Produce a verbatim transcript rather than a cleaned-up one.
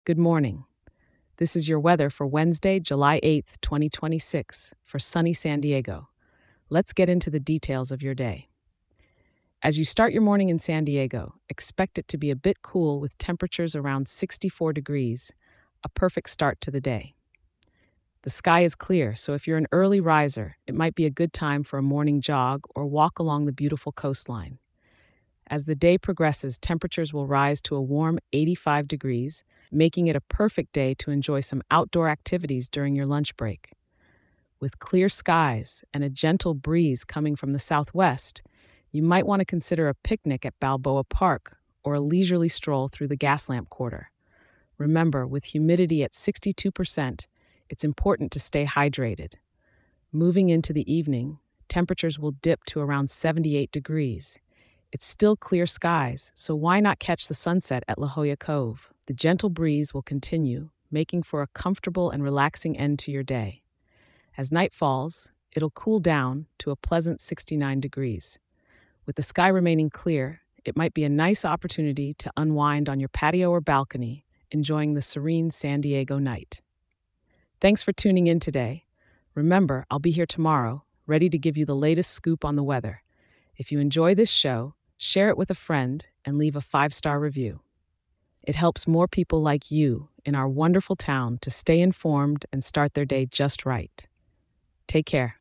Good morning. This is your weather for Wednesday, July eighth, twenty twenty-six, for sunny San Diego. Let's get into the details of your day. As you start your morning in San Diego, expect it to be a bit cool with temperatures around sixty-four degrees, a perfect start to the day. The sky is clear, so if you're an early riser, it might be a good time for a morning jog or walk along the beautiful coastline. As the day progresses, temperatures will rise to a warm eighty-five degrees, making it a perfect day to enjoy some outdoor activities during your lunch break. With clear skies and a gentle breeze coming from the southwest, you might want to consider a picnic at Balboa Park or a leisurely stroll through the Gaslamp Quarter. Remember, with humidity at sixty-two percent, it's important to stay hydrated. Moving into the evening, temperatures will dip to around seventy-eight degrees. It's still clear skies, so why not catch the sunset at La Jolla Cove? The gentle breeze will continue, making for a comfortable and relaxing end to your day. As night falls, it'll cool down to a pleasant sixty-nine degrees. With the sky remaining clear, it might be a nice opportunity to unwind on your patio or balcony, enjoying the serene San Diego night. Thanks for tuning in today. Remember, I'll be here tomorrow, ready to give you the latest scoop on the weather. If you enjoy this show, share it with a friend and leave a five-star review. It helps more people like you in our wonderful town to stay informed and start their day just right. Take care.